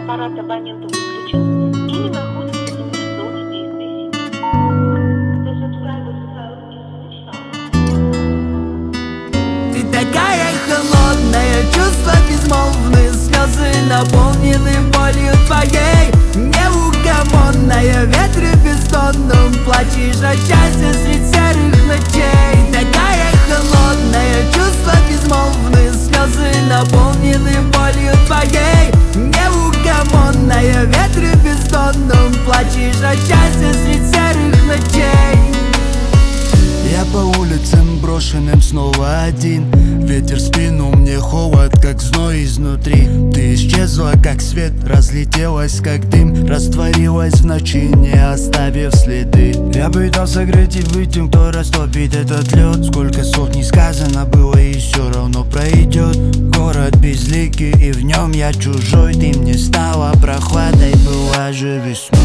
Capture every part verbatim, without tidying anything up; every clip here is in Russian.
аппарат абонента выключен или находится в зоне действия сети. The subscriber's phone is switched off. Ты такая холодная, чувства безмолвные, слезы наполнены болью твоей. Неугомонная, ветре бездонном, плачешь от счастья средь серых ночей. Такая холодная, чувства безмолвные, слезы наполнены болью твоей. Неугомонная, ветре бездонном, плачешь от счастья средь серых ночей. Я по улицам брошенным снова один. Ветер в спину, мне холод, как зной изнутри. Ты исчезла, как свет, разлетелась, как дым, растворилась в ночи, не оставив следы. Я пытался согреть и быть тем, кто растопит этот лед. Сколько слов не сказано было, и все равно пройдет. Город безликий, и в нем я чужой. Ты мне стала прохладой, была же весной.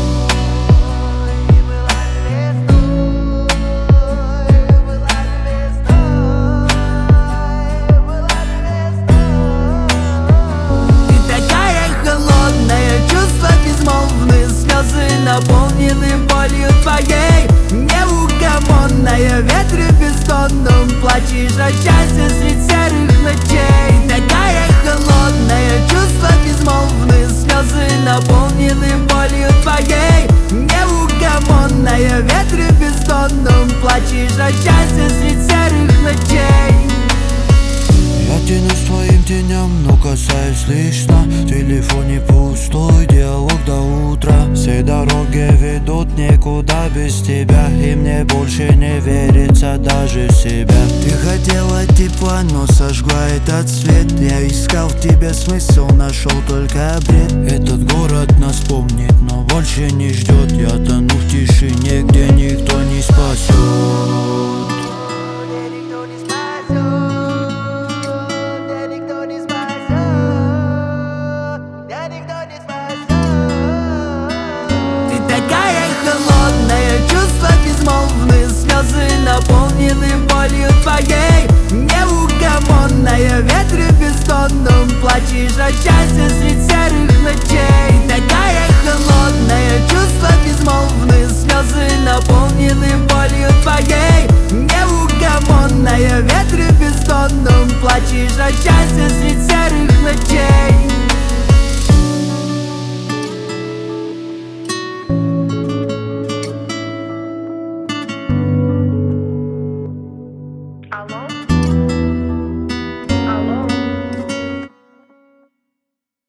Наполнены болью твоей. Неугомонная, ветре бездонном, плачешь от счастья средь серых ночей. Такая холодная, чувства безмолвные, слезы наполнены болью твоей. Неугомонная, ветре бездонном, плачешь от счастья средь серых ночей. Я тянусь твоим теням, но касаюсь лично. В телефоне пустой диалог до утра. Все дороги ведут никуда без тебя, и мне больше не верится даже в себя. Ты хотела тепла, но сожгла этот свет. Я искал в тебе смысл, нашел только бред. Этот город нас помнит, но больше не ждет. Я тону в тишине, где никто не спасет. Наполнены болью твоей. Неугомонная, ветре бездонном, плачешь от счастья средь серых ночей. Такая холодная, чувства безмолвные, слезы наполнены болью твоей. Неугомонная, ветре бездонном, плачешь от счастья средь